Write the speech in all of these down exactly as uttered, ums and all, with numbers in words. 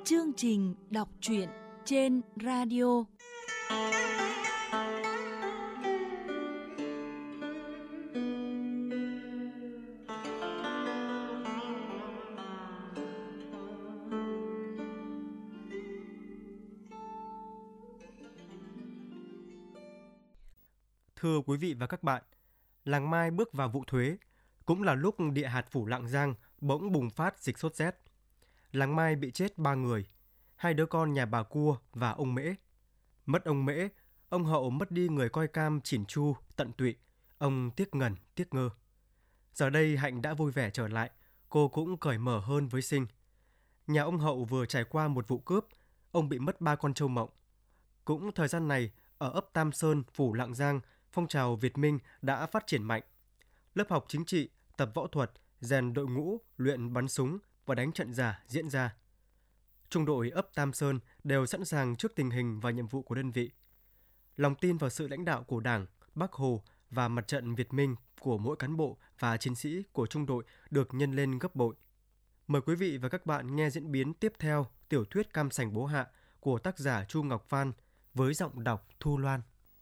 chương trình đọc truyện trên radio. Thưa quý vị và các bạn, làng Mai bước vào vụ thuế, cũng là lúc địa hạt phủ Lạng Giang bỗng bùng phát dịch sốt rét. Làng Mai bị chết ba người, hai đứa con nhà bà Cua và ông Mễ. Mất ông Mễ, ông Hậu mất đi người coi cam chỉn chu, tận tụy, ông tiếc ngần, tiếc ngơ. Giờ đây Hạnh đã vui vẻ trở lại, cô cũng cởi mở hơn với Sinh. Nhà ông Hậu vừa trải qua một vụ cướp, ông bị mất ba con trâu mộng. Cũng thời gian này, ở ấp Tam Sơn, phủ Lạng Giang, phong trào Việt Minh đã phát triển mạnh. Lớp học chính trị, tập võ thuật, rèn đội ngũ, luyện bắn súng và đánh trận giả diễn ra. Trung đội ấp Tam Sơn đều sẵn sàng trước tình hình và nhiệm vụ của đơn vị. Lòng tin vào sự lãnh đạo của Đảng, Bác Hồ và mặt trận Việt Minh của mỗi cán bộ và chiến sĩ của trung đội được nhân lên gấp bội. Mời quý vị và các bạn nghe diễn biến tiếp theo tiểu thuyết Cam Sành Bố Hạ của tác giả Chu Ngọc Phan với giọng đọc Thu Loan.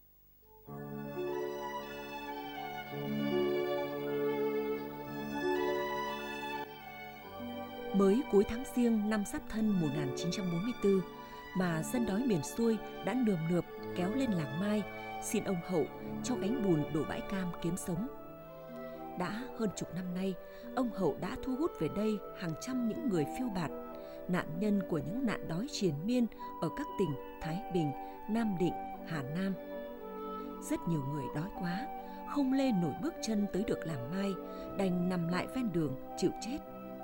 Mới cuối tháng Giêng năm Giáp Thân một nghìn chín trăm bốn mươi tư mà dân đói miền xuôi đã nườm nượp kéo lên làng Mai xin ông Hậu cho gánh bùn đổ bãi cam kiếm sống. Đã hơn chục năm nay, ông Hậu đã thu hút về đây hàng trăm những người phiêu bạt, nạn nhân của những nạn đói triền miên ở các tỉnh Thái Bình, Nam Định, Hà Nam. Rất nhiều người đói quá, không lên nổi bước chân tới được làng Mai, đành nằm lại ven đường chịu chết.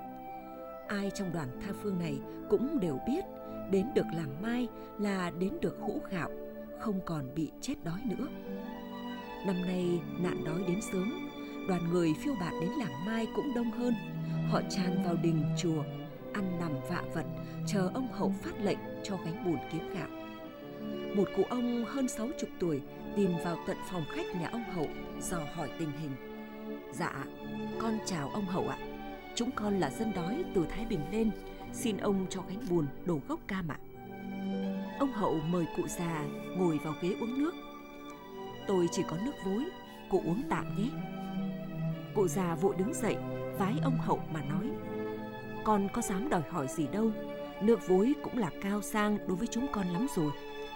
Ai trong đoàn tha phương này cũng đều biết đến được làng Mai là đến được hũ gạo, không còn bị chết đói nữa. Năm nay nạn đói đến sớm, đoàn người phiêu bạt đến làng Mai cũng đông hơn. Họ tràn vào đình chùa, ăn nằm vạ vật, chờ ông Hậu phát lệnh cho gánh bùn kiếm gạo. Một cụ ông hơn sáu chục tuổi tìm vào tận phòng khách nhà ông Hậu dò hỏi tình hình. Dạ, con chào ông Hậu ạ. Chúng con là dân đói từ Thái Bình lên, xin ông cho gánh bùn đổ gốc cam ạ. Ông Hậu mời cụ già ngồi vào ghế uống nước. Tôi chỉ có nước vối, cụ uống tạm nhé. Cụ già vội đứng dậy, vái ông Hậu mà nói: Con có dám đòi hỏi gì đâu, nước vối cũng là cao sang đối với chúng con lắm rồi.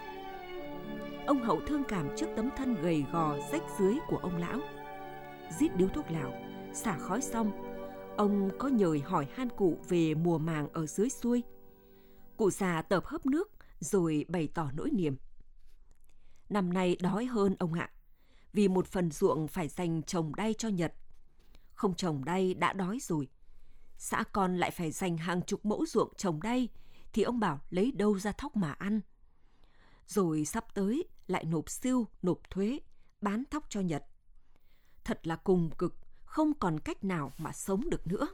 Ông Hậu thương cảm trước tấm thân gầy gò rách rưới của ông lão. Rít điếu thuốc lào, xả khói xong, ông có nhời hỏi han cụ về mùa màng ở dưới xuôi. Cụ già tợp hớp nước rồi bày tỏ nỗi niềm. Năm nay đói hơn ông ạ, vì một phần ruộng phải dành trồng đay cho Nhật. Không trồng đay đã đói rồi. Xã con lại phải dành hàng chục mẫu ruộng trồng đay, thì ông bảo lấy đâu ra thóc mà ăn. Rồi sắp tới lại nộp siêu, nộp thuế, bán thóc cho Nhật. Thật là cùng cực, không còn cách nào mà sống được nữa.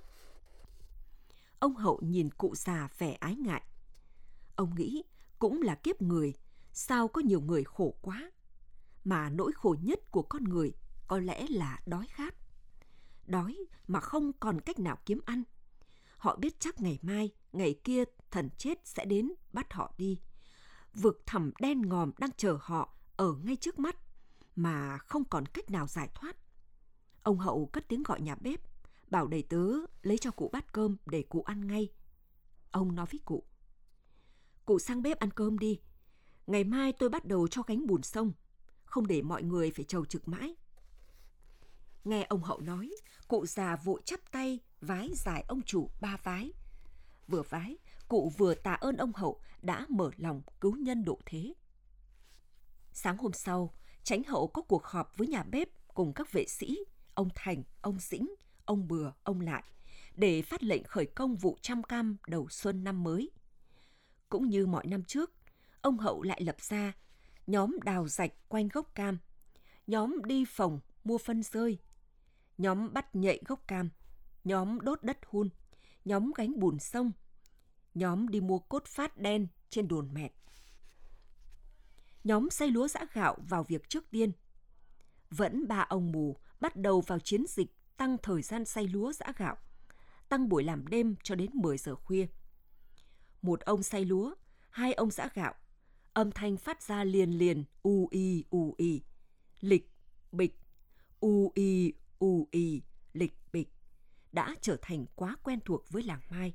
Ông Hậu nhìn cụ già vẻ ái ngại. Ông nghĩ cũng là kiếp người, sao có nhiều người khổ quá. Mà nỗi khổ nhất của con người có lẽ là đói khát. Đói mà không còn cách nào kiếm ăn. Họ biết chắc ngày mai, ngày kia thần chết sẽ đến bắt họ đi. Vực thẳm đen ngòm đang chờ họ ở ngay trước mắt, mà không còn cách nào giải thoát. Ông Hậu cất tiếng gọi nhà bếp, bảo đầy tớ lấy cho cụ bát cơm để cụ ăn ngay. Ông nói với cụ: Cụ sang bếp ăn cơm đi. Ngày mai tôi bắt đầu cho gánh bùn sông, không để mọi người phải trầu trực mãi. Nghe ông Hậu nói, cụ già vội chắp tay vái giải ông chủ ba vái. Vừa vái, cụ vừa tạ ơn ông Hậu đã mở lòng cứu nhân độ thế. Sáng hôm sau, Chánh Hậu có cuộc họp với nhà bếp cùng các vệ sĩ, ông Thành, ông Dĩnh, ông Bừa, ông Lại, để phát lệnh khởi công vụ chăm cam đầu xuân năm mới. Cũng như mọi năm trước, ông Hậu lại lập ra nhóm đào rạch quanh gốc cam, nhóm đi phồng mua phân rơi, nhóm bắt nhậy gốc cam, nhóm đốt đất hun, nhóm gánh bùn sông, nhóm đi mua cốt phát đen trên đồn mẹt. Nhóm xay lúa giã gạo vào việc trước tiên. Vẫn ba ông mù bắt đầu vào chiến dịch tăng thời gian xay lúa giã gạo, tăng buổi làm đêm cho đến mười giờ khuya. Một ông xay lúa, hai ông giã gạo. Âm thanh phát ra liền liền, u y u y, lịch bịch, u y u y, lịch bịch, đã trở thành quá quen thuộc với làng Mai.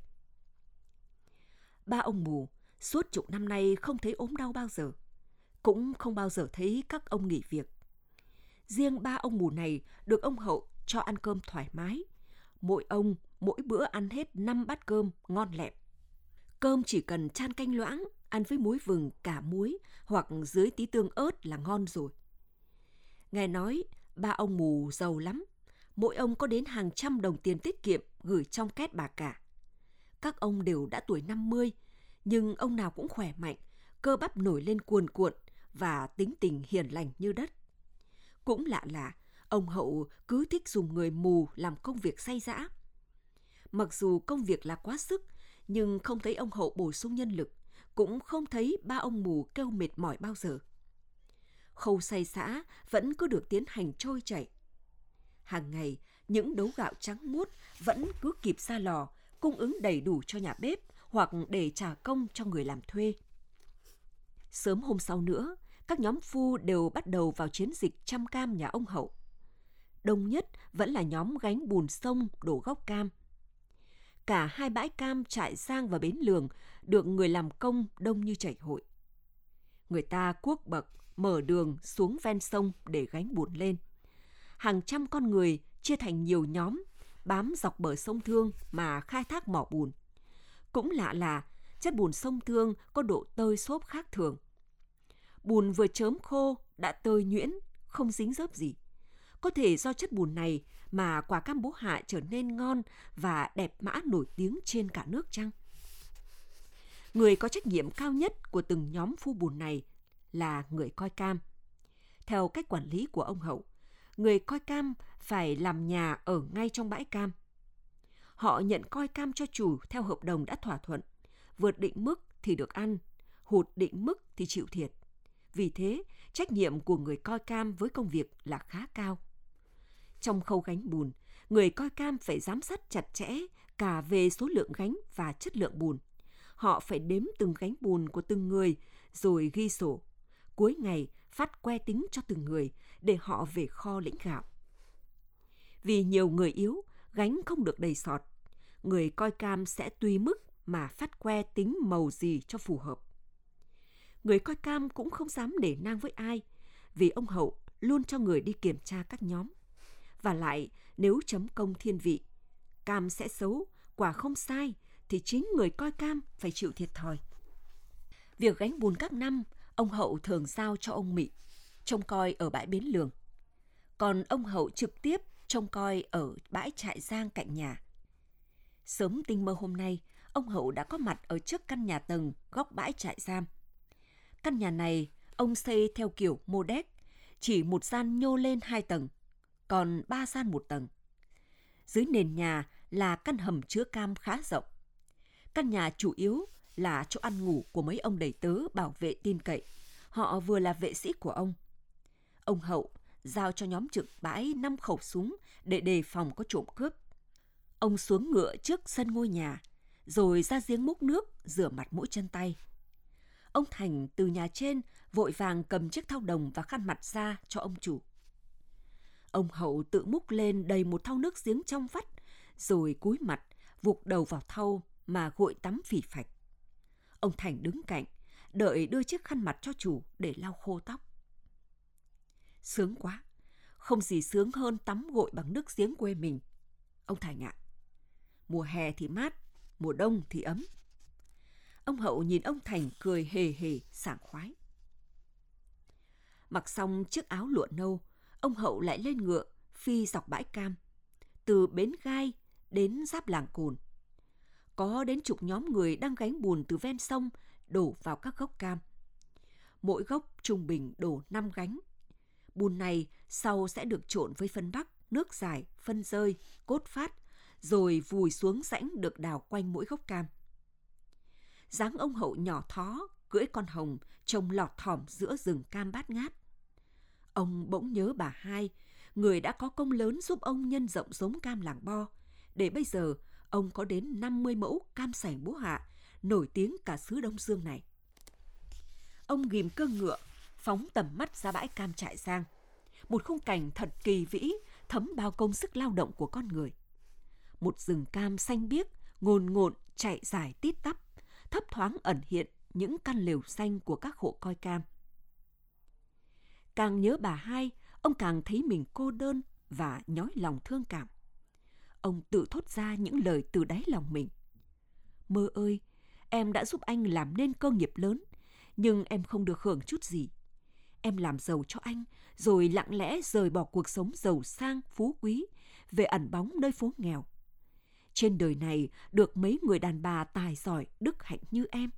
Ba ông mù suốt chục năm nay không thấy ốm đau bao giờ, cũng không bao giờ thấy các ông nghỉ việc. Riêng ba ông mù này được ông Hậu cho ăn cơm thoải mái. Mỗi ông, mỗi bữa ăn hết năm bát cơm ngon lẹm. Cơm chỉ cần chan canh loãng, ăn với muối vừng, cả muối hoặc dưới tí tương ớt là ngon rồi. Nghe nói ba ông mù giàu lắm, mỗi ông có đến hàng trăm đồng tiền tiết kiệm gửi trong két bà cả. Các ông đều đã tuổi năm mươi, nhưng ông nào cũng khỏe mạnh, cơ bắp nổi lên cuồn cuộn và tính tình hiền lành như đất. Cũng lạ là ông Hậu cứ thích dùng người mù làm công việc say dã. Mặc dù công việc là quá sức, nhưng không thấy ông Hậu bổ sung nhân lực, cũng không thấy ba ông mù kêu mệt mỏi bao giờ. Khâu xay giã vẫn cứ được tiến hành trôi chảy. Hàng ngày, những đấu gạo trắng muốt vẫn cứ kịp ra lò, cung ứng đầy đủ cho nhà bếp hoặc để trả công cho người làm thuê. Sớm hôm sau nữa, các nhóm phu đều bắt đầu vào chiến dịch chăm cam nhà ông Hậu. Đông nhất vẫn là nhóm gánh bùn sông đổ gốc cam. Cả hai bãi cam Trại Giang và Bến Lường được người làm công đông như chảy hội. Người ta cuốc bậc, mở đường xuống ven sông để gánh bùn lên. Hàng trăm con người chia thành nhiều nhóm, bám dọc bờ sông Thương mà khai thác mỏ bùn. Cũng lạ là chất bùn sông Thương có độ tơi xốp khác thường. Bùn vừa chớm khô đã tơi nhuyễn, không dính dớp gì. Có thể do chất bùn này mà quả cam Bố Hạ trở nên ngon và đẹp mã nổi tiếng trên cả nước chăng? Người có trách nhiệm cao nhất của từng nhóm phu bùn này là người coi cam. Theo cách quản lý của ông Hậu, người coi cam phải làm nhà ở ngay trong bãi cam. Họ nhận coi cam cho chủ theo hợp đồng đã thỏa thuận, vượt định mức thì được ăn, hụt định mức thì chịu thiệt. Vì thế, trách nhiệm của người coi cam với công việc là khá cao. Trong khâu gánh bùn, người coi cam phải giám sát chặt chẽ cả về số lượng gánh và chất lượng bùn. Họ phải đếm từng gánh bùn của từng người rồi ghi sổ. Cuối ngày phát que tính cho từng người để họ về kho lĩnh gạo. Vì nhiều người yếu, gánh không được đầy sọt. Người coi cam sẽ tùy mức mà phát que tính màu gì cho phù hợp. Người coi cam cũng không dám để nang với ai, vì ông Hậu luôn cho người đi kiểm tra các nhóm. Và lại, nếu chấm công thiên vị, cam sẽ xấu, quả không sai, thì chính người coi cam phải chịu thiệt thòi. Việc gánh bùn các năm, ông Hậu thường giao cho ông Mị, trông coi ở bãi Bến Lường. Còn ông Hậu trực tiếp trông coi ở bãi Trại Giang cạnh nhà. Sớm tinh mơ hôm nay, ông Hậu đã có mặt ở trước căn nhà tầng góc bãi Trại Giam. Căn nhà này ông xây theo kiểu mô đéc, chỉ một gian nhô lên hai tầng, còn ba gian một tầng. Dưới nền nhà là căn hầm chứa cam khá rộng. Căn nhà chủ yếu là chỗ ăn ngủ của mấy ông đầy tớ bảo vệ tin cậy. Họ vừa là vệ sĩ của ông. Ông Hậu giao cho nhóm trực bãi năm khẩu súng để đề phòng có trộm cướp. Ông xuống ngựa trước sân ngôi nhà, rồi ra giếng múc nước, rửa mặt mũi chân tay. Ông Thành từ nhà trên vội vàng cầm chiếc thau đồng và khăn mặt ra cho ông chủ. Ông Hậu tự múc lên đầy một thau nước giếng trong vắt, rồi cúi mặt, vụt đầu vào thau mà gội tắm phì phạch. Ông Thành đứng cạnh, đợi đưa chiếc khăn mặt cho chủ để lau khô tóc. Sướng quá, không gì sướng hơn tắm gội bằng nước giếng quê mình. Ông Thành ạ, mùa hè thì mát, mùa đông thì ấm. Ông Hậu nhìn ông Thành cười hề hề, sảng khoái. Mặc xong chiếc áo lụa nâu, ông Hậu lại lên ngựa, phi dọc bãi cam, từ bến gai đến giáp làng Cồn. Có đến chục nhóm người đang gánh bùn từ ven sông đổ vào các gốc cam. Mỗi gốc trung bình đổ năm gánh. Bùn này sau sẽ được trộn với phân bắc, nước giải, phân rơi, cốt phát, rồi vùi xuống rãnh được đào quanh mỗi gốc cam. Dáng ông Hậu nhỏ thó, cưỡi con hồng, trông lọt thỏm giữa rừng cam bát ngát. Ông bỗng nhớ bà Hai, người đã có công lớn giúp ông nhân rộng giống cam làng Bo, để bây giờ ông có đến năm mươi mẫu cam sành Bố Hạ nổi tiếng cả xứ Đông Dương này. Ông ghim cương ngựa, phóng tầm mắt ra bãi cam Trại Giang. Một khung cảnh thật kỳ vĩ, thấm bao công sức lao động của con người. Một rừng cam xanh biếc, ngồn ngộn chạy dài tít tắp, thấp thoáng ẩn hiện những căn lều xanh của các hộ coi cam. Càng nhớ bà hai, ông càng thấy mình cô đơn và nhói lòng thương cảm. Ông tự thốt ra những lời từ đáy lòng mình. Mơ ơi, em đã giúp anh làm nên cơ nghiệp lớn, nhưng em không được hưởng chút gì. Em làm giàu cho anh, rồi lặng lẽ rời bỏ cuộc sống giàu sang, phú quý, về ẩn bóng nơi phố nghèo. Trên đời này được mấy người đàn bà tài giỏi, đức hạnh như em.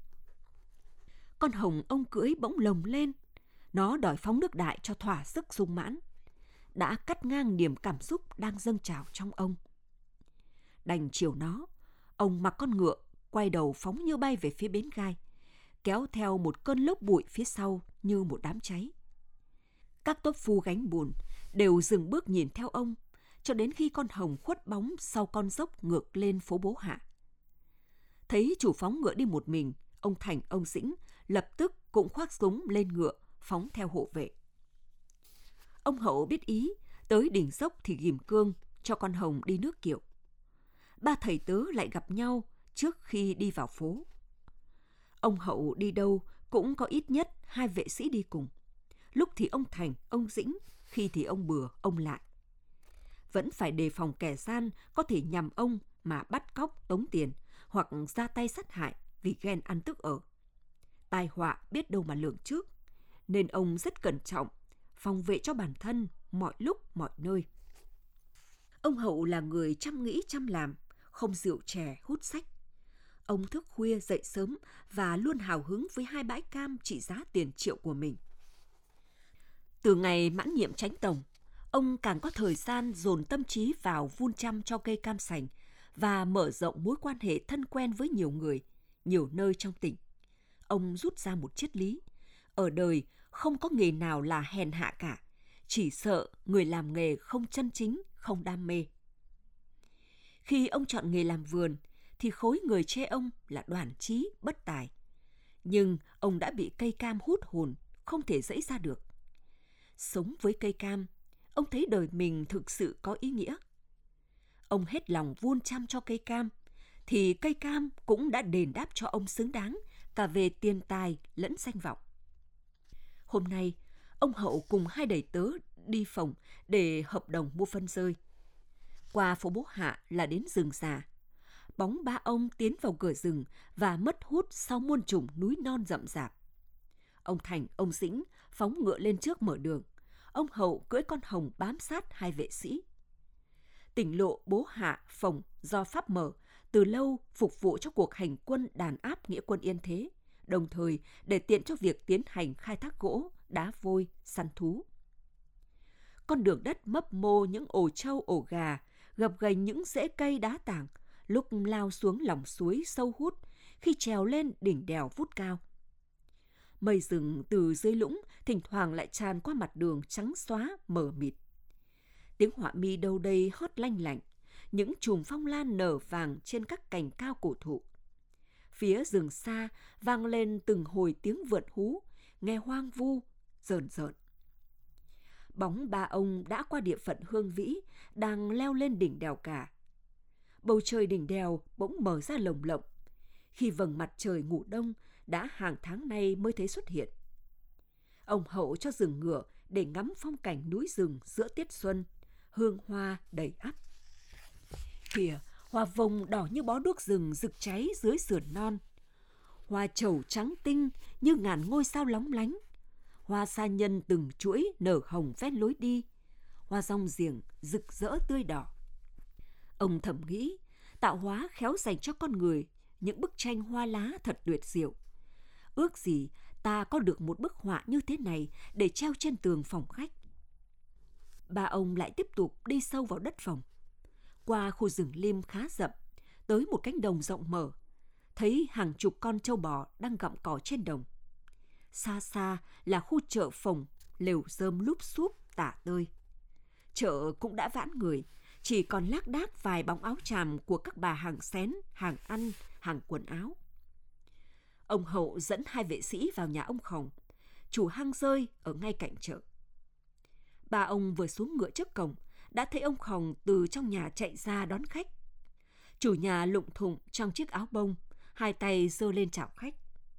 Con hồng ông cưỡi bỗng lồng lên. Nó đòi phóng nước đại cho thỏa sức sung mãn. Đã cắt ngang niềm cảm xúc đang dâng trào trong ông. Đành chiều nó, ông mặc con ngựa, quay đầu phóng như bay về phía bến gai, kéo theo một cơn lốc bụi phía sau như một đám cháy. Các tốp phu gánh bùn đều dừng bước nhìn theo ông, cho đến khi con hồng khuất bóng sau con dốc ngược lên phố Bố Hạ. Thấy chủ phóng ngựa đi một mình, ông Thành, ông Dĩnh lập tức cũng khoác súng lên ngựa, phóng theo hộ vệ. Ông Hậu biết ý, tới đỉnh dốc thì ghim cương, cho con hồng đi nước kiệu. Ba thầy tớ lại gặp nhau trước khi đi vào phố. Ông Hậu đi đâu cũng có ít nhất hai vệ sĩ đi cùng. Lúc thì ông Thành, ông Dĩnh, khi thì ông Bừa, ông Lại. Vẫn phải đề phòng kẻ gian có thể nhằm ông mà bắt cóc tống tiền hoặc ra tay sát hại vì ghen ăn tức ở. Tai họa biết đâu mà lường trước, nên ông rất cẩn trọng, phòng vệ cho bản thân mọi lúc mọi nơi. Ông Hậu là người chăm nghĩ chăm làm, không rượu chè hút sách. Ông thức khuya dậy sớm và luôn hào hứng với hai bãi cam trị giá tiền triệu của mình. Từ ngày mãn nhiệm chánh tổng, ông càng có thời gian dồn tâm trí vào vun chăm cho cây cam sành và mở rộng mối quan hệ thân quen với nhiều người, nhiều nơi trong tỉnh. Ông rút ra một triết lý: ở đời không có nghề nào là hèn hạ cả, chỉ sợ người làm nghề không chân chính, không đam mê. Khi ông chọn nghề làm vườn, thì khối người chê ông là đoản trí, bất tài. Nhưng ông đã bị cây cam hút hồn, không thể dẫy ra được. Sống với cây cam, ông thấy đời mình thực sự có ý nghĩa. Ông hết lòng vun chăm cho cây cam, thì cây cam cũng đã đền đáp cho ông xứng đáng cả về tiền tài lẫn danh vọng. Hôm nay, ông Hậu cùng hai đầy tớ đi phòng để hợp đồng mua phân rơi. Qua phố Bố Hạ là đến rừng già. Bóng ba ông tiến vào cửa rừng và mất hút sau muôn trùng núi non rậm rạp. Ông Thành, ông Dĩnh phóng ngựa lên trước mở đường. Ông Hậu cưỡi con hồng bám sát hai vệ sĩ. Tỉnh lộ Bố Hạ, Phòng do Pháp mở, từ lâu phục vụ cho cuộc hành quân đàn áp nghĩa quân Yên Thế, đồng thời để tiện cho việc tiến hành khai thác gỗ, đá vôi, săn thú. Con đường đất mấp mô những ổ trâu ổ gà, gập ghềnh những rễ cây đá tảng, lúc lao xuống lòng suối sâu hút, khi trèo lên đỉnh đèo vút cao. Mây rừng từ dưới lũng thỉnh thoảng lại tràn qua mặt đường trắng xóa mờ mịt. Tiếng họa mi đâu đây hót lanh lảnh, những chùm phong lan nở vàng trên các cành cao cổ thụ. Phía rừng xa vang lên từng hồi tiếng vượn hú, nghe hoang vu, rờn rợn. Bóng ba ông đã qua địa phận Hương Vĩ, đang leo lên đỉnh đèo cả. Bầu trời đỉnh đèo bỗng mở ra lồng lộng, khi vầng mặt trời ngủ đông đã hàng tháng nay mới thấy xuất hiện. Ông Hậu cho dừng ngựa để ngắm phong cảnh núi rừng giữa tiết xuân, hương hoa đầy ắp. Kìa, hoa vồng đỏ như bó đuốc rừng rực cháy dưới sườn non. Hoa trầu trắng tinh như ngàn ngôi sao lóng lánh. Hoa sa nhân từng chuỗi nở hồng ven lối đi. Hoa rong giềng rực rỡ tươi đỏ. Ông thầm nghĩ, tạo hóa khéo dành cho con người những bức tranh hoa lá thật tuyệt diệu. Ước gì ta có được một bức họa như thế này để treo trên tường phòng khách. Ba ông lại tiếp tục đi sâu vào đất phòng. Qua khu rừng lim khá rậm, tới một cánh đồng rộng mở, thấy hàng chục con trâu bò đang gặm cỏ trên đồng. Xa xa là khu chợ phòng, lều rơm lúp xúp tả tơi. Chợ cũng đã vãn người, chỉ còn lác đác vài bóng áo chàm của các bà hàng xén, hàng ăn, hàng quần áo. Ông Hậu dẫn hai vệ sĩ vào nhà ông Khòng, chủ hang rơi ở ngay cạnh chợ. Ba ông vừa xuống ngựa trước cổng, đã thấy ông Khòng từ trong nhà chạy ra đón khách. Chủ nhà lụng thụng trong chiếc áo bông, hai tay giơ lên chào khách.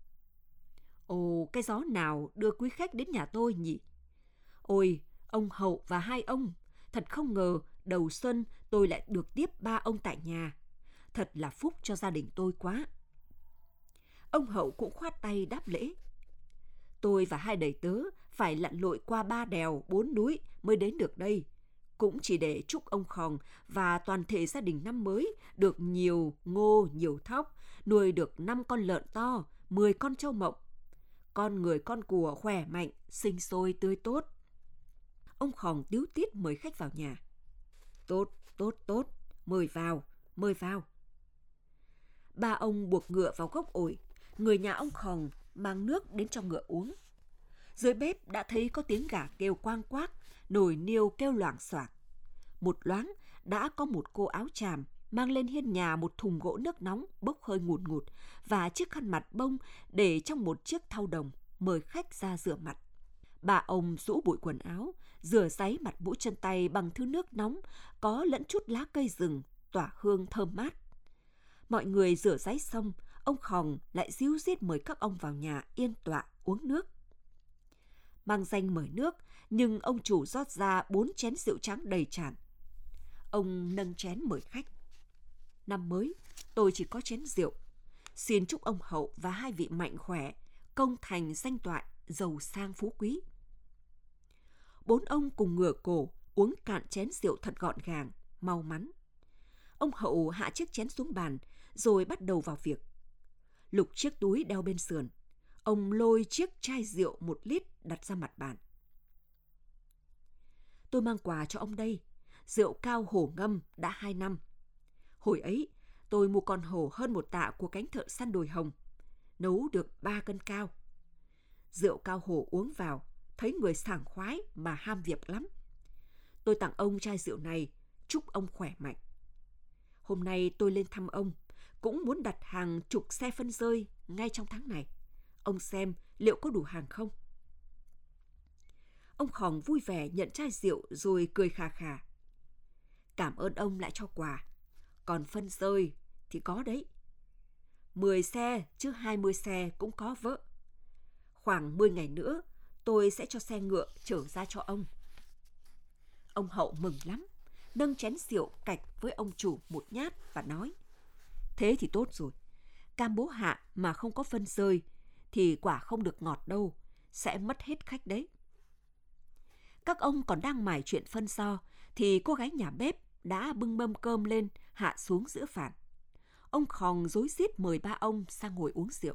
Ồ, cái gió nào đưa quý khách đến nhà tôi nhỉ? Ôi, ông Hậu và hai ông, thật không ngờ đầu xuân tôi lại được tiếp ba ông tại nhà. Thật là phúc cho gia đình tôi quá. Ông Hậu cũng khoát tay đáp lễ. Tôi và hai đầy tớ phải lặn lội qua ba đèo, bốn núi mới đến được đây. Cũng chỉ để chúc ông Khòng và toàn thể gia đình năm mới được nhiều ngô, nhiều thóc, nuôi được năm con lợn to, mười con trâu mộng. Con người con của khỏe mạnh, sinh sôi tươi tốt. Ông Khòng tíu tít mời khách vào nhà. Tốt, tốt, tốt, mời vào, mời vào. Ba ông buộc ngựa vào gốc ổi, người nhà ông Khòng mang nước đến cho ngựa uống. Dưới bếp đã thấy có tiếng gà kêu quang quác, nồi niêu kêu loảng xoảng. Một loáng đã có một cô áo tràm mang lên hiên nhà một thùng gỗ nước nóng bốc hơi ngùn ngụt và chiếc khăn mặt bông để trong một chiếc thau đồng mời khách ra rửa mặt. Bà ông rũ bụi quần áo, rửa ráy mặt mũi chân tay bằng thứ nước nóng có lẫn chút lá cây rừng tỏa hương thơm mát. Mọi người rửa ráy xong, ông Khòng lại ríu rít mời các ông vào nhà yên tọa uống nước. Mang danh mời nước, nhưng ông chủ rót ra bốn chén rượu trắng đầy tràn. Ông nâng chén mời khách. Năm mới, tôi chỉ có chén rượu. Xin chúc ông Hậu và hai vị mạnh khỏe, công thành danh toại, giàu sang phú quý. Bốn ông cùng ngửa cổ uống cạn chén rượu thật gọn gàng, mau mắn. Ông Hậu hạ chiếc chén xuống bàn, rồi bắt đầu vào việc. Lục chiếc túi đeo bên sườn, ông lôi chiếc chai rượu một lít đặt ra mặt bàn. Tôi mang quà cho ông đây, rượu cao hổ ngâm đã hai năm. Hồi ấy, tôi mua con hổ hơn một tạ của cánh thợ săn đồi hồng, nấu được ba cân cao. Rượu cao hổ uống vào, thấy người sảng khoái mà ham việc lắm. Tôi tặng ông chai rượu này, chúc ông khỏe mạnh. Hôm nay tôi lên thăm ông, cũng muốn đặt hàng chục xe phân rơi ngay trong tháng này. Ông xem liệu có đủ hàng không? Ông Khòng vui vẻ nhận chai rượu rồi cười khà khà. Cảm ơn ông lại cho quà. Còn phân rơi thì có đấy. Mười xe chứ hai mươi xe cũng có vợ. Khoảng mười ngày nữa tôi sẽ cho xe ngựa chở ra cho ông. Ông Hậu mừng lắm, nâng chén rượu cạch với ông chủ một nhát và nói: Thế thì tốt rồi. Cam bố hạ mà không có phân rơi thì quả không được ngọt đâu, sẽ mất hết khách đấy. Các ông còn đang mải chuyện phân so thì cô gái nhà bếp đã bưng mâm cơm lên hạ xuống giữa phản. Ông Khòng rối rít mời ba ông sang ngồi uống rượu.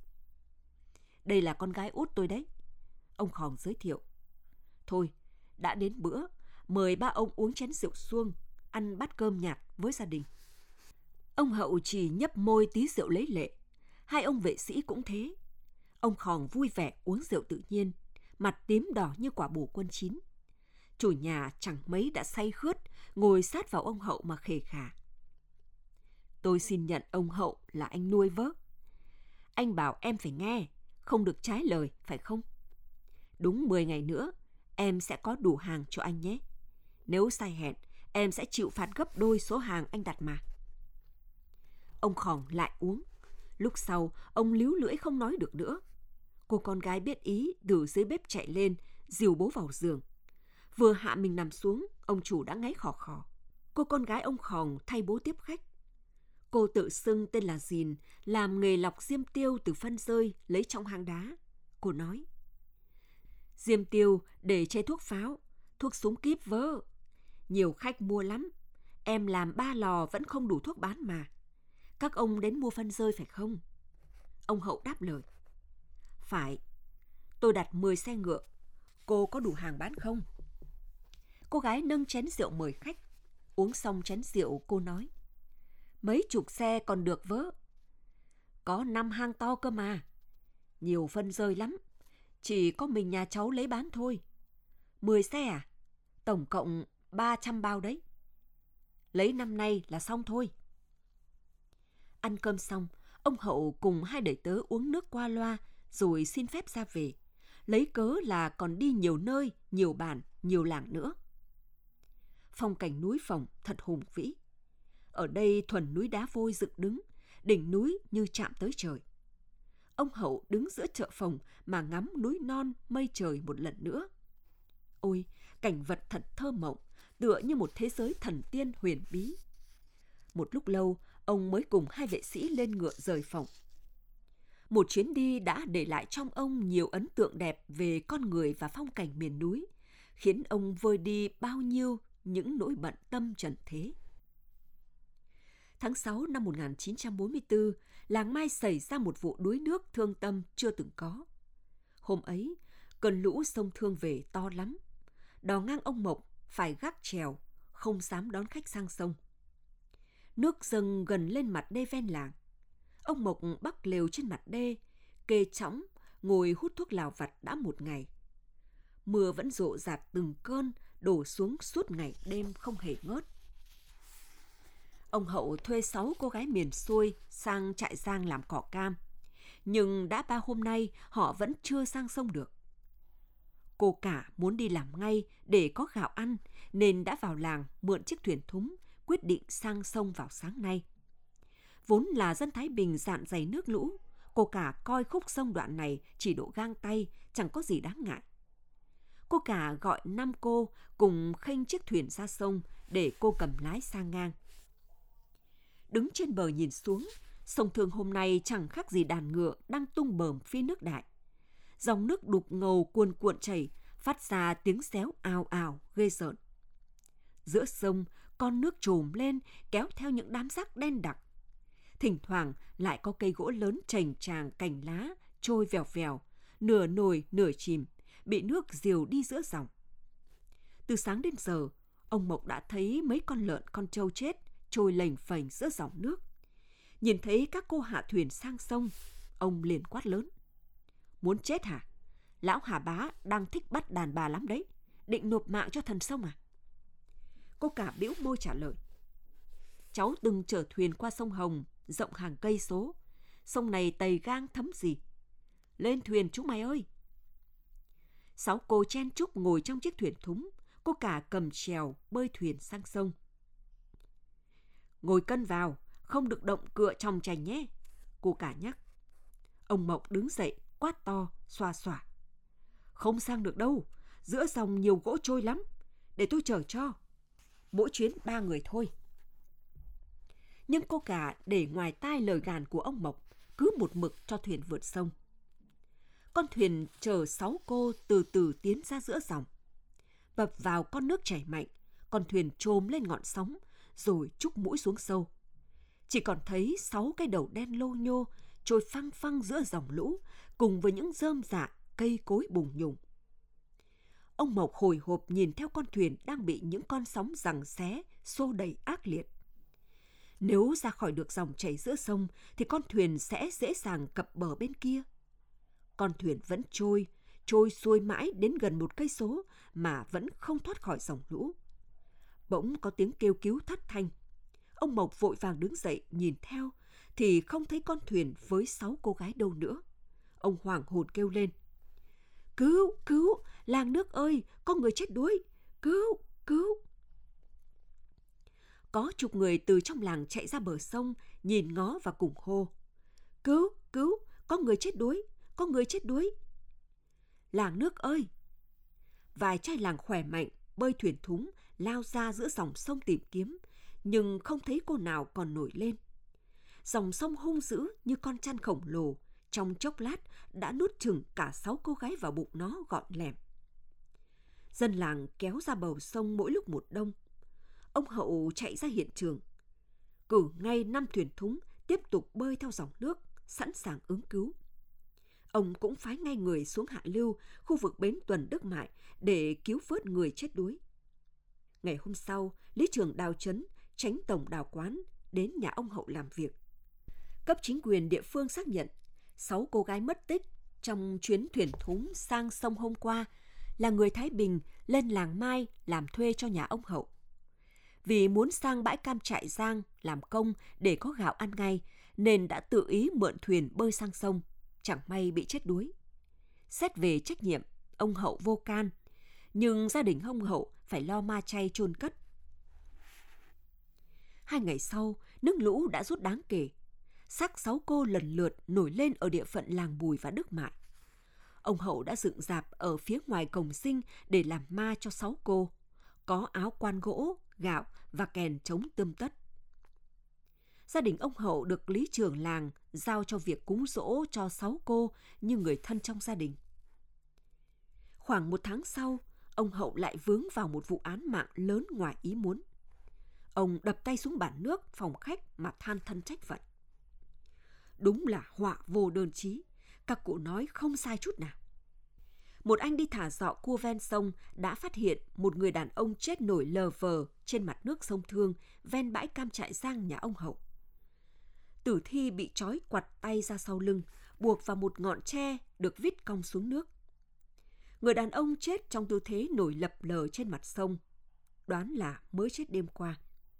Đây là con gái út tôi đấy, ông Khòng giới thiệu. Thôi, đã đến bữa, mời ba ông uống chén rượu suông, ăn bát cơm nhạt với gia đình. Ông Hậu chỉ nhấp môi tí rượu lấy lệ. Hai ông vệ sĩ cũng thế. Ông Khòng vui vẻ uống rượu tự nhiên, mặt tím đỏ như quả bồ quân chín. Chủ nhà chẳng mấy đã say khướt, ngồi sát vào ông Hậu mà khề khà. Tôi xin nhận ông Hậu là anh nuôi vớ. Anh bảo em phải nghe, không được trái lời, phải không? Đúng mười ngày nữa, em sẽ có đủ hàng cho anh nhé. Nếu sai hẹn, em sẽ chịu phạt gấp đôi số hàng anh đặt mà. Ông Khòng lại uống. Lúc sau, ông líu lưỡi không nói được nữa. Cô con gái biết ý từ dưới bếp chạy lên, dìu bố vào giường. Vừa hạ mình nằm xuống, ông chủ đã ngáy khò khò. Cô con gái ông Khòng thay bố tiếp khách. Cô tự xưng tên là Dìn, làm nghề lọc diêm tiêu từ phân rơi lấy trong hang đá. Cô nói: Diêm tiêu để chế thuốc pháo, thuốc súng kíp vớ. Nhiều khách mua lắm. Em làm ba lò vẫn không đủ thuốc bán mà. Các ông đến mua phân rơi phải không? Ông Hậu đáp lời: Phải. Tôi đặt mười xe ngựa. Cô có đủ hàng bán không? Cô gái nâng chén rượu mời khách. Uống xong chén rượu cô nói: Mấy chục xe còn được vớ. Có năm hang to cơ mà. Nhiều phân rơi lắm. Chỉ có mình nhà cháu lấy bán thôi. Mười xe à? Tổng cộng ba trăm bao đấy. Lấy năm nay là xong thôi. Ăn cơm xong, Ông Hậu cùng hai đầy tớ uống nước qua loa rồi xin phép ra về, lấy cớ là còn đi nhiều nơi, nhiều bản, nhiều làng nữa. Phong cảnh núi Phồng thật hùng vĩ. Ở đây thuần núi đá vôi dựng đứng, đỉnh núi như chạm tới trời. Ông Hậu đứng giữa chợ Phồng mà ngắm núi non mây trời một lần nữa. Ôi, cảnh vật thật thơ mộng, tựa như một thế giới thần tiên huyền bí. Một lúc lâu, ông mới cùng hai vệ sĩ lên ngựa rời Phồng. Một chuyến đi đã để lại trong ông nhiều ấn tượng đẹp về con người và phong cảnh miền núi, khiến ông vơi đi bao nhiêu những nỗi bận tâm trần thế. Tháng sáu năm một nghìn chín trăm bốn mươi tư, làng Mai xảy ra một vụ đuối nước thương tâm chưa từng có. Hôm ấy, cơn lũ sông Thương về to lắm. Đò ngang ông Mộc phải gác chèo, không dám đón khách sang sông. Nước dâng gần lên mặt đê ven làng. Ông Mộc bắc lều trên mặt đê, kê chõng, ngồi hút thuốc lào vặt đã một ngày. Mưa vẫn rộ rạt từng cơn, đổ xuống suốt ngày đêm không hề ngớt. Ông Hậu thuê sáu cô gái miền xuôi sang trại giang làm cỏ cam. Nhưng đã ba hôm nay họ vẫn chưa sang sông được. Cô cả muốn đi làm ngay để có gạo ăn nên đã vào làng mượn chiếc thuyền thúng, quyết định sang sông vào sáng nay. Vốn là dân Thái Bình dạn dày nước lũ, cô cả coi khúc sông đoạn này chỉ độ gang tay, chẳng có gì đáng ngại. Cô cả gọi năm cô cùng khênh chiếc thuyền ra sông để cô cầm lái sang ngang. Đứng trên bờ nhìn xuống, sông Thương hôm nay chẳng khác gì đàn ngựa đang tung bờm phi nước đại. Dòng nước đục ngầu cuồn cuộn chảy, phát ra tiếng réo ào ào ghê rợn. Giữa sông, con nước trồm lên kéo theo những đám rác đen đặc. Thỉnh thoảng lại có cây gỗ lớn chành chàng cành lá trôi vèo vèo, nửa nổi nửa chìm, bị nước dìu đi giữa dòng. Từ sáng đến giờ, ông Mộc đã thấy mấy con lợn con trâu chết trôi lềnh phềnh giữa dòng nước. Nhìn thấy các cô hạ thuyền sang sông, ông liền quát lớn: "Muốn chết hả? Lão Hà Bá đang thích bắt đàn bà lắm đấy, định nộp mạng cho thần sông à?" Cô cả bĩu môi trả lời: "Cháu từng chở thuyền qua sông Hồng, rộng hàng cây số. Sông này tầy gang thấm gì. Lên thuyền chúng mày ơi!" Sáu cô chen chúc ngồi trong chiếc thuyền thúng, cô cả cầm chèo bơi thuyền sang sông. "Ngồi cân vào, không được động cựa chòng chành nhé," cô cả nhắc. Ông Mộc đứng dậy quát to xoa xòa: "Không sang được đâu, giữa dòng nhiều gỗ trôi lắm, để tôi chở cho. Mỗi chuyến ba người thôi." Nhưng cô cả để ngoài tai lời gàn của ông Mộc, cứ một mực cho thuyền vượt sông. Con thuyền chở sáu cô từ từ tiến ra giữa dòng. Bập vào con nước chảy mạnh, con thuyền trồm lên ngọn sóng, rồi trúc mũi xuống sâu. Chỉ còn thấy sáu cái đầu đen lô nhô trôi phăng phăng giữa dòng lũ, cùng với những rơm rạ, cây cối bùng nhùng. Ông Mộc hồi hộp nhìn theo con thuyền đang bị những con sóng giằng xé, xô đẩy ác liệt. Nếu ra khỏi được dòng chảy giữa sông thì con thuyền sẽ dễ dàng cập bờ bên kia. Con thuyền vẫn trôi, trôi xuôi mãi đến gần một cây số mà vẫn không thoát khỏi dòng lũ. Bỗng có tiếng kêu cứu thất thanh. Ông Mộc vội vàng đứng dậy nhìn theo thì không thấy con thuyền với sáu cô gái đâu nữa. Ông hoảng hồn kêu lên: "Cứu, cứu, làng nước ơi, có người chết đuối, cứu, cứu." Có chục người từ trong làng chạy ra bờ sông, nhìn ngó và cùng hô: "Cứu, cứu, có người chết đuối, có người chết đuối." "Làng nước ơi!" Vài trai làng khỏe mạnh bơi thuyền thúng lao ra giữa dòng sông tìm kiếm, nhưng không thấy cô nào còn nổi lên. Dòng sông hung dữ như con chăn khổng lồ, trong chốc lát đã nuốt chửng cả sáu cô gái vào bụng nó gọn lẻm. Dân làng kéo ra bờ sông mỗi lúc một đông. Ông Hậu chạy ra hiện trường, cử ngay năm thuyền thúng tiếp tục bơi theo dòng nước, sẵn sàng ứng cứu. Ông cũng phái ngay người xuống hạ lưu, khu vực bến Tuần Đức Mại để cứu vớt người chết đuối. Ngày hôm sau, lý trưởng Đào Trấn, chánh tổng Đào Quán đến nhà ông Hậu làm việc. Cấp chính quyền địa phương xác nhận sáu cô gái mất tích trong chuyến thuyền thúng sang sông hôm qua là người Thái Bình lên làng Mai làm thuê cho nhà ông Hậu. Vì muốn sang bãi cam Trại Giang làm công để có gạo ăn ngay, nên đã tự ý mượn thuyền bơi sang sông, chẳng may bị chết đuối. Xét về trách nhiệm, ông Hậu vô can, nhưng gia đình ông Hậu phải lo ma chay chôn cất. Hai ngày sau, nước lũ đã rút đáng kể. Xác sáu cô lần lượt nổi lên ở địa phận làng Bùi và Đức Mại. Ông Hậu đã dựng rạp ở phía ngoài cổng dinh để làm ma cho sáu cô, có áo quan gỗ, gạo và kèn trống tươm tất. Gia đình ông Hậu được lý trưởng làng giao cho việc cúng giỗ cho sáu cô như người thân trong gia đình. Khoảng một tháng sau, ông Hậu lại vướng vào một vụ án mạng lớn ngoài ý muốn. Ông đập tay xuống bàn nước phòng khách mà than thân trách phận. Đúng là họa vô đơn chí, các cụ nói không sai chút nào. Một anh đi thả dọ cua ven sông đã phát hiện một người đàn ông chết nổi lờ vờ trên mặt nước sông Thương ven bãi cam Trại Giang nhà ông Hậu. Tử thi bị trói quặt tay ra sau lưng, buộc vào một ngọn tre được vít cong xuống nước. Người đàn ông chết trong tư thế nổi lập lờ trên mặt sông, đoán là mới chết đêm qua.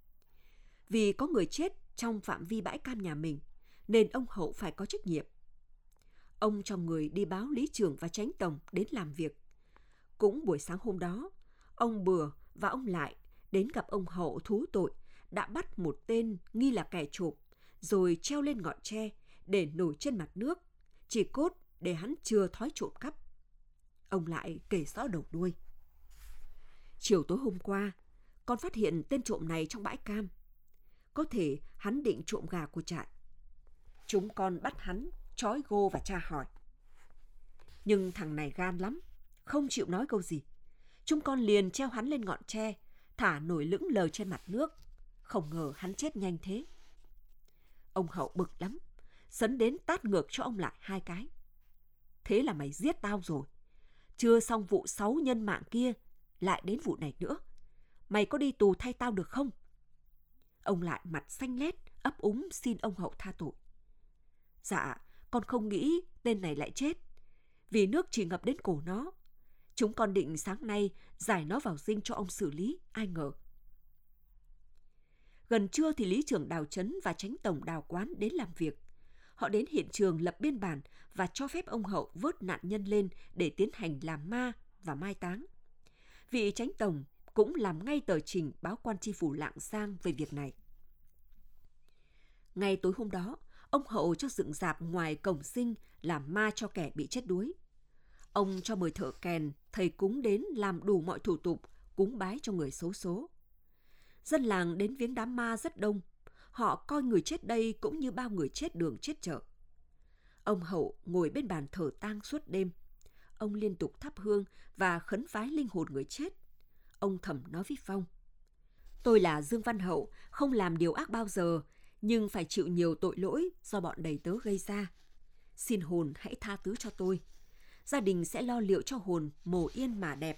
Vì có người chết trong phạm vi bãi cam nhà mình, nên ông Hậu phải có trách nhiệm. Ông cho người đi báo lý trưởng và chánh tổng đến làm việc. Cũng buổi sáng hôm đó, ông Bừa và ông Lại đến gặp ông Hậu thú tội, đã bắt một tên nghi là kẻ trộm, rồi treo lên ngọn tre để nổi trên mặt nước, chỉ cốt để hắn chừa thói trộm cắp. Ông Lại kể rõ đầu đuôi. Chiều tối hôm qua, con phát hiện tên trộm này trong bãi cam. Có thể hắn định trộm gà của trại. Chúng con bắt hắn, trói gô và tra hỏi. Nhưng thằng này gan lắm, không chịu nói câu gì. Chúng con liền treo hắn lên ngọn tre, thả nổi lững lờ trên mặt nước. Không ngờ hắn chết nhanh thế. Ông Hậu bực lắm, sấn đến tát ngược cho ông Lại hai cái. Thế là mày giết tao rồi. Chưa xong vụ sáu nhân mạng kia, lại đến vụ này nữa. Mày có đi tù thay tao được không? Ông Lại mặt xanh lét, ấp úng xin ông Hậu tha tội. Dạ, con không nghĩ tên này lại chết, vì nước chỉ ngập đến cổ nó. Chúng con định sáng nay giải nó vào dinh cho ông xử lý, ai ngờ. Gần trưa thì lý trưởng Đào Trấn và chánh tổng Đào Quán đến làm việc. Họ đến hiện trường lập biên bản và cho phép ông Hậu vớt nạn nhân lên để tiến hành làm ma và mai táng. Vị chánh tổng cũng làm ngay tờ trình báo quan tri phủ Lạng Giang về việc này. Ngay tối hôm đó, ông Hậu cho dựng rạp ngoài cổng dinh làm ma cho kẻ bị chết đuối. Ông cho mời thợ kèn, thầy cúng đến làm đủ mọi thủ tục, cúng bái cho người xấu số. Dân làng đến viếng đám ma rất đông. Họ coi người chết đây cũng như bao người chết đường chết chợ. Ông Hậu ngồi bên bàn thờ tang suốt đêm. Ông liên tục thắp hương và khấn vái linh hồn người chết. Ông thầm nói với Phong: Tôi là Dương Văn Hậu, không làm điều ác bao giờ, nhưng phải chịu nhiều tội lỗi do bọn đầy tớ gây ra. Xin hồn hãy tha thứ cho tôi. Gia đình sẽ lo liệu cho hồn mồ yên mà đẹp.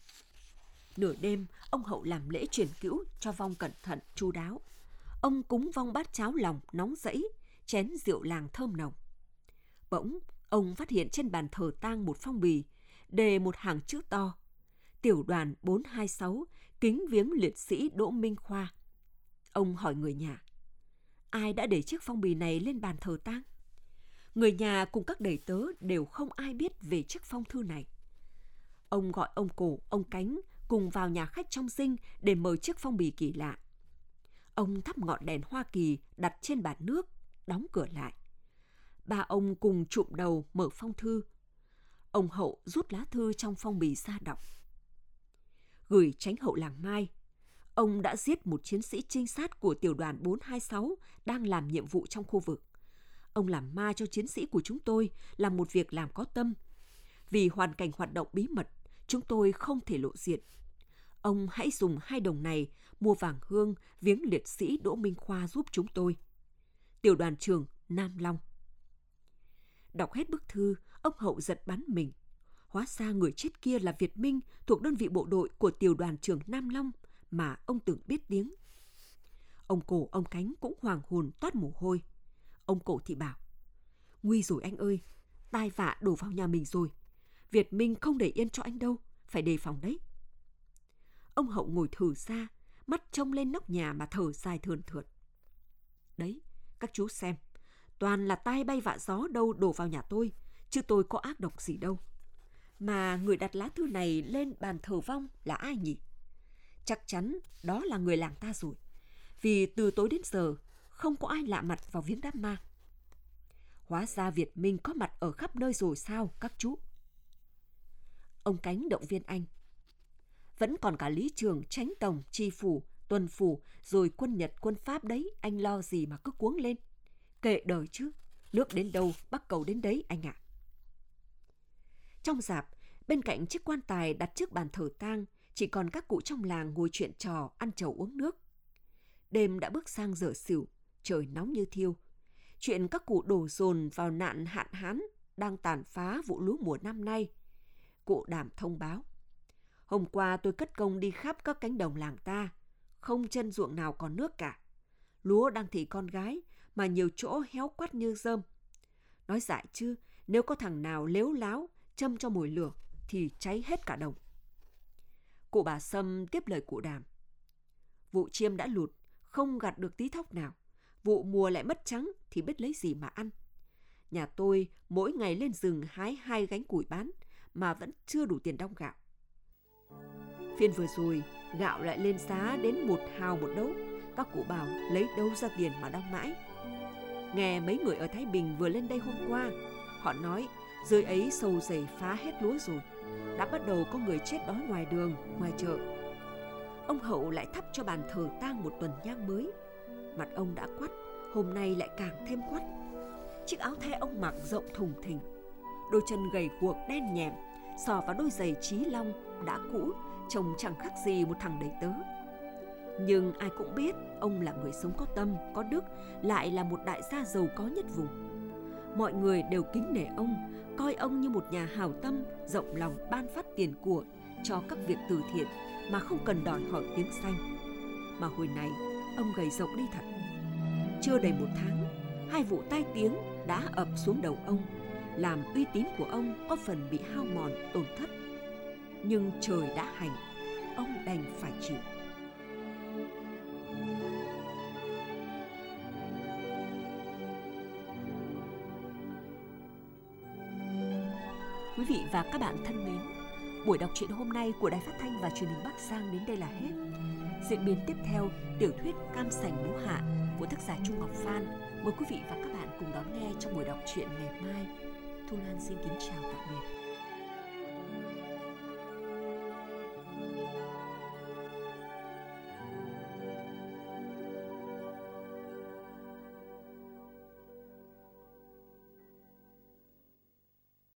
Nửa đêm, ông Hậu làm lễ chuyển cữu cho vong cẩn thận, chu đáo. Ông cúng vong bát cháo lòng nóng rẫy, chén rượu làng thơm nồng. Bỗng, ông phát hiện trên bàn thờ tang một phong bì, đề một hàng chữ to: Tiểu đoàn bốn hai sáu, kính viếng liệt sĩ Đỗ Minh Khoa. Ông hỏi người nhà: Ai đã để chiếc phong bì này lên bàn thờ tang? Người nhà cùng các đầy tớ đều không ai biết về chiếc phong thư này. Ông gọi ông Cổ, ông Cánh cùng vào nhà khách trong dinh để mời chiếc phong bì kỳ lạ. Ông thắp ngọn đèn Hoa Kỳ đặt trên bàn nước, đóng cửa lại. Ba ông cùng chụm đầu mở phong thư. Ông Hậu rút lá thư trong phong bì ra đọc: Gửi chánh hậu làng Mai. Ông đã giết một chiến sĩ trinh sát của tiểu đoàn bốn hai sáu đang làm nhiệm vụ trong khu vực. Ông làm ma cho chiến sĩ của chúng tôi là một việc làm có tâm. Vì hoàn cảnh hoạt động bí mật, chúng tôi không thể lộ diện. Ông hãy dùng hai đồng này mua vàng hương viếng liệt sĩ Đỗ Minh Khoa giúp chúng tôi. Tiểu đoàn trưởng Nam Long. Đọc hết bức thư, ông Hậu giật bắn mình. Hóa ra người chết kia là Việt Minh thuộc đơn vị bộ đội của tiểu đoàn trưởng Nam Long mà ông từng biết tiếng. Ông Cổ, ông Cánh cũng hoàng hồn toát mồ hôi. Ông Cổ thì bảo: Nguy rồi anh ơi, tai vạ đổ vào nhà mình rồi. Việt Minh không để yên cho anh đâu, phải đề phòng đấy. Ông Hậu ngồi thử ra, mắt trông lên nóc nhà mà thở dài thườn thượt. Đấy, các chú xem, toàn là tai bay vạ gió đâu đổ vào nhà tôi, chứ tôi có ác độc gì đâu. Mà người đặt lá thư này lên bàn thờ vong là ai nhỉ? Chắc chắn đó là người làng ta rồi, vì từ tối đến giờ không có ai lạ mặt vào viếng đám ma. Hóa ra Việt Minh có mặt ở khắp nơi rồi sao các chú? Ông Cánh động viên anh. Vẫn còn cả Lý Trường, Chánh Tổng, Tri Phủ, Tuần Phủ, rồi quân Nhật, quân Pháp đấy, anh lo gì mà cứ cuống lên. Kệ đời chứ, nước đến đâu, bắc cầu đến đấy anh ạ. Trong rạp, bên cạnh chiếc quan tài đặt trước bàn thờ tang, chỉ còn các cụ trong làng ngồi chuyện trò, ăn trầu uống nước. Đêm đã bước sang giờ xỉu, trời nóng như thiêu. Chuyện các cụ đổ dồn vào nạn hạn hán đang tàn phá vụ lúa mùa năm nay. Cụ Đàm thông báo. Hôm qua tôi cất công đi khắp các cánh đồng làng ta, không chân ruộng nào còn nước cả. Lúa đang thì con gái, mà nhiều chỗ héo quắt như rơm. Nói dại chứ, nếu có thằng nào lếu láo, châm cho mồi lửa, thì cháy hết cả đồng. Cụ bà Sâm tiếp lời cụ Đàm. Vụ chiêm đã lụt, không gặt được tí thóc nào. Vụ mùa lại mất trắng thì biết lấy gì mà ăn. Nhà tôi mỗi ngày lên rừng hái hai gánh củi bán, mà vẫn chưa đủ tiền đong gạo. Phiên vừa rồi, gạo lại lên giá đến một hào một đấu. Các cụ bảo lấy đâu ra tiền mà đong mãi. Nghe mấy người ở Thái Bình vừa lên đây hôm qua, họ nói dưới ấy sâu dày phá hết lúa rồi. Đã bắt đầu có người chết đói ngoài đường, ngoài chợ. Ông Hậu lại thắp cho bàn thờ tang một tuần nhang mới. Mặt ông đã quắt, hôm nay lại càng thêm quắt. Chiếc áo the ông mặc rộng thùng thình, đôi chân gầy guộc đen nhèm, sò vào đôi giày chí long đã cũ, trông chẳng khác gì một thằng đầy tớ. Nhưng ai cũng biết ông là người sống có tâm, có đức, lại là một đại gia giàu có nhất vùng. Mọi người đều kính nể ông, coi ông như một nhà hảo tâm, rộng lòng ban phát tiền của cho các việc từ thiện mà không cần đòi hỏi tiếng xanh. Mà hồi này ông gầy rộc đi thật. Chưa đầy một tháng, hai vụ tai tiếng đã ập xuống đầu ông, làm uy tín của ông có phần bị hao mòn, tổn thất. Nhưng trời đã hành, ông đành phải chịu. Quý vị và các bạn thân mến, buổi đọc truyện hôm nay của Đài Phát thanh và Truyền hình Bắc Giang đến đây là hết. Diễn biến tiếp theo, tiểu thuyết Cam Sành Bố Hạ của tác giả Trung Ngọc Phan. Mời quý vị và các bạn cùng đón nghe trong buổi đọc truyện ngày mai. Thu Lan xin kính chào tạm biệt.